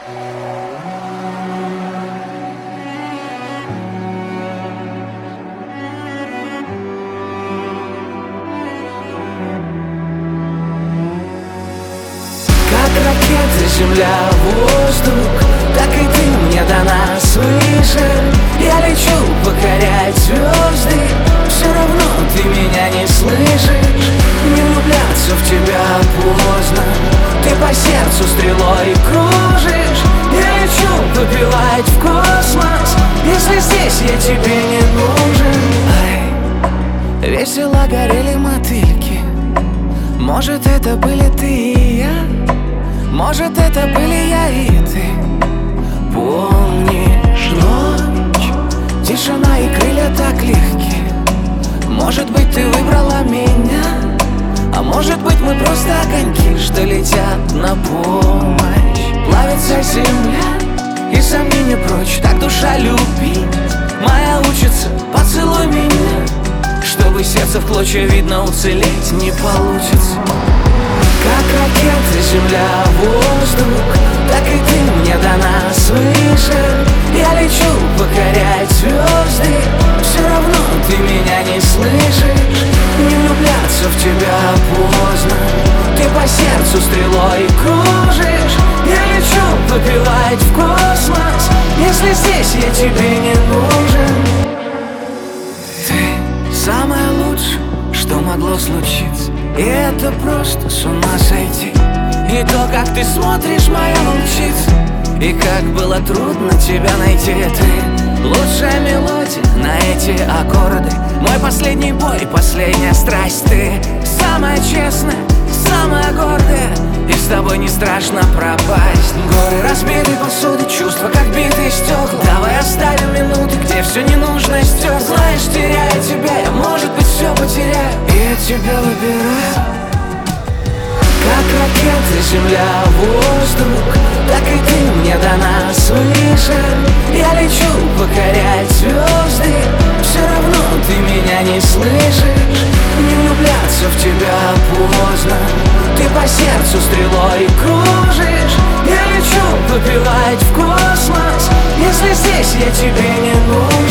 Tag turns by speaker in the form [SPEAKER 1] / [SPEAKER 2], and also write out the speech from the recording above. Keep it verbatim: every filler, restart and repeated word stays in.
[SPEAKER 1] Ракеты, земля, воздух, так и ты мне дана свыше. Я лечу покорять звезды, все равно ты меня не слышишь. Не влюбляться в тебя поздно, ты по сердцу стрелой кружишь. Я лечу попивать в космос, если здесь я тебе не нужен. Ай, весело горели мотыльки, может, это были ты и я, может, это были я и ты. Помнишь ночь, тишина и крылья так легки. Может быть, ты выбрала меня, а может быть, мы просто огоньки, что летят на помощь. Плавится земля и сомнения прочь, так душа любить моя учится. Поцелуй меня, чтобы сердце в клочья видно, уцелеть не получится. Как ракеты, земля, воздух, так и ты мне дана свыше. Я лечу покорять звезды, все равно ты меня не слышишь. Не влюбляться в тебя поздно, ты по сердцу стрелой кружишь. Я лечу попивать в космос, если здесь я тебе не нужен. Ты самое лучшее, что могло случиться, и это просто с ума сойти. И то, как ты смотришь, моя волчица, и как было трудно тебя найти. Ты лучшая мелодия на эти аккорды, мой последний бой, последняя страсть. Ты самая честная, самая гордая, и с тобой не страшно пропасть. Горы разбитой посуды, чувства как битые стекла. Давай оставим минуты, где все ненужное стерто. Знаешь, теряя тебя, я, может быть, все потеряю, и я тебя выбираю. Как ракеты, земля, воздух, так и ты мне дана свыше. Я лечу покорять звезды, все равно ты меня не слышишь. Не влюбляться в тебя поздно, ты по сердцу стрелой кружишь. Я лечу попивать в космос, если здесь я тебе не нужен.